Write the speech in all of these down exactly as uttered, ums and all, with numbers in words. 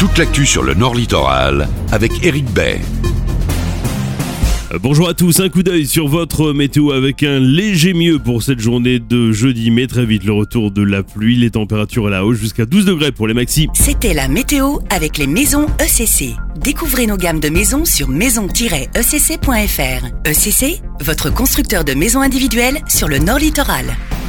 toute l'actu sur le Nord Littoral avec Eric Bay. Bonjour à tous, un coup d'œil sur votre météo avec un léger mieux pour cette journée de jeudi, mais très vite le retour de la pluie, les températures à la hausse jusqu'à douze degrés pour les maxis. C'était la météo avec les maisons E C C. Découvrez nos gammes de maisons sur maison tiret e c c point f r. E C C, votre constructeur de maisons individuelles sur le Nord Littoral.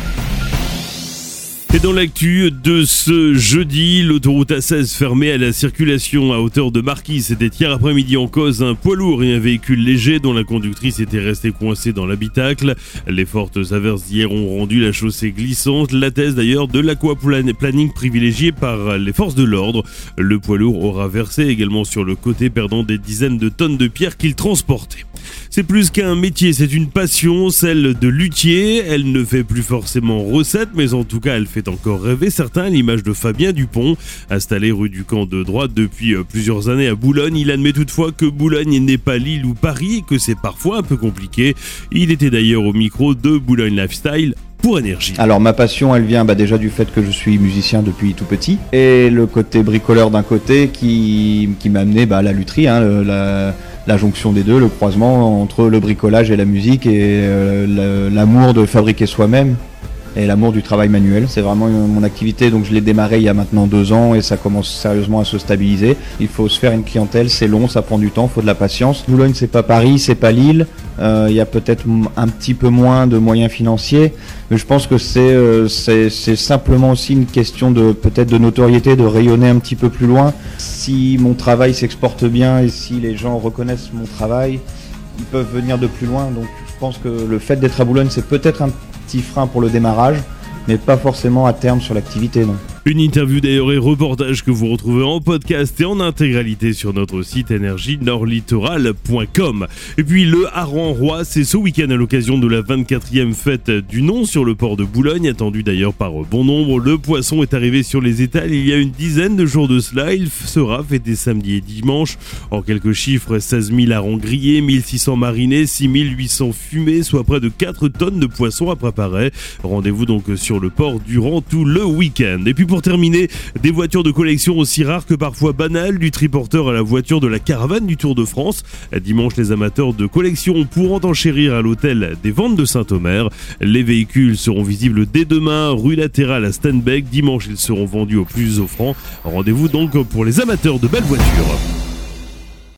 Et dans l'actu de ce jeudi, l'autoroute A seize fermée à la circulation à hauteur de Marquis. C'était hier après-midi en cause un poids lourd et un véhicule léger dont la conductrice était restée coincée dans l'habitacle. Les fortes averses d'hier ont rendu la chaussée glissante, la thèse d'ailleurs de l'aquaplanning privilégié par les forces de l'ordre. Le poids lourd aura versé également sur le côté, perdant des dizaines de tonnes de pierres qu'il transportait. C'est plus qu'un métier, c'est une passion, celle de luthier. Elle ne fait plus forcément recette, mais en tout cas elle fait encore rêver certains, à l'image de Fabien Dupont. Installé rue du Camp de Droite depuis plusieurs années à Boulogne, il admet toutefois que Boulogne n'est pas Lille ou Paris et que c'est parfois un peu compliqué. Il était d'ailleurs au micro de Boulogne Lifestyle pour Énergie. Alors ma passion, elle vient bah, déjà du fait que je suis musicien depuis tout petit, et le côté bricoleur d'un côté qui, qui m'a amené bah, à la lutherie, hein, le, la, la jonction des deux, le croisement entre le bricolage et la musique, et euh, l'amour de fabriquer soi-même et l'amour du travail manuel. C'est vraiment mon activité, donc je l'ai démarré il y a maintenant deux ans et ça commence sérieusement à se stabiliser. Il faut se faire une clientèle, c'est long, ça prend du temps, il faut de la patience. Boulogne, c'est pas Paris, c'est pas Lille, euh, il y a peut-être un petit peu moins de moyens financiers, mais je pense que c'est, euh, c'est, c'est simplement aussi une question de peut-être de notoriété, de rayonner un petit peu plus loin. Si mon travail s'exporte bien et si les gens reconnaissent mon travail, ils peuvent venir de plus loin. Donc je pense que le fait d'être à Boulogne, c'est peut-être un petit frein pour le démarrage, mais pas forcément à terme sur l'activité, non. Une interview d'ailleurs et reportage que vous retrouvez en podcast et en intégralité sur notre site énergie nord littoral point com. Et puis le Hareng-Roi, c'est ce week-end à l'occasion de la vingt-quatrième fête du nom sur le port de Boulogne, attendu d'ailleurs par bon nombre. Le poisson est arrivé sur les étals il y a une dizaine de jours de cela. Il sera fêté samedi et dimanche. En quelques chiffres, seize mille harengs grillés, mille six cents marinés, six mille huit cents fumés, soit près de quatre tonnes de poissons à préparer. Rendez-vous donc sur le port durant tout le week-end. Et puis pour terminer, des voitures de collection aussi rares que parfois banales, du triporteur à la voiture de la caravane du Tour de France. Dimanche, les amateurs de collection pourront enchérir à l'hôtel des Ventes de Saint-Omer. Les véhicules seront visibles dès demain, rue latérale à Stenbeck. Dimanche, ils seront vendus au plus offrant. Rendez-vous donc pour les amateurs de belles voitures.